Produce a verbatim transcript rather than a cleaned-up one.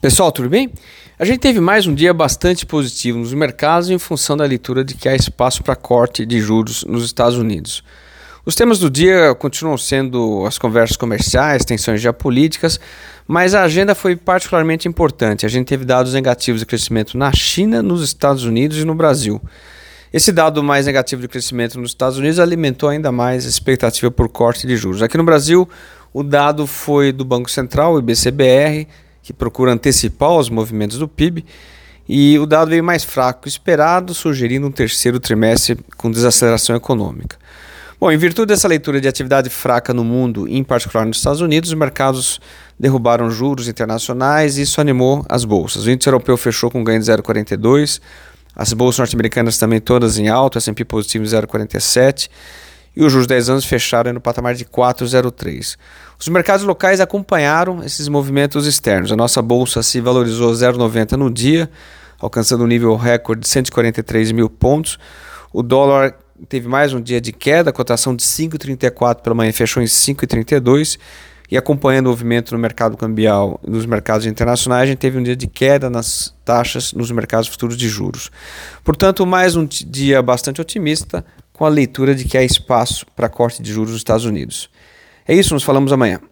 Pessoal, tudo bem? A gente teve mais um dia bastante positivo nos mercados em função da leitura de que há espaço para corte de juros nos Estados Unidos. Os temas do dia continuam sendo as conversas comerciais, tensões geopolíticas, mas a agenda foi particularmente importante. A gente teve dados negativos de crescimento na China, nos Estados Unidos e no Brasil. Esse dado mais negativo de crescimento nos Estados Unidos alimentou ainda mais a expectativa por corte de juros. Aqui no Brasil, o dado foi do Banco Central, o I B C B R, que procura antecipar os movimentos do P I B, e o dado veio mais fraco que o esperado, sugerindo um terceiro trimestre com desaceleração econômica. Bom, em virtude dessa leitura de atividade fraca no mundo, em particular nos Estados Unidos, os mercados derrubaram juros internacionais e isso animou as bolsas. O índice europeu fechou com ganho de zero vírgula quarenta e dois, as bolsas norte-americanas também todas em alta, S and P positivo em zero vírgula quarenta e sete, e os juros de dez anos fecharam no patamar de quatro vírgula zero três. Os mercados locais acompanharam esses movimentos externos. A nossa bolsa se valorizou zero vírgula noventa no dia, alcançando um nível recorde de cento e quarenta e três mil pontos. O dólar teve mais um dia de queda, a cotação de cinco vírgula trinta e quatro pela manhã fechou em cinco vírgula trinta e dois, e acompanhando o movimento no mercado cambial e nos mercados internacionais, a gente teve um dia de queda nas taxas nos mercados futuros de juros. Portanto, mais um dia bastante otimista, com a leitura de que há espaço para corte de juros nos Estados Unidos. É isso, nos falamos amanhã.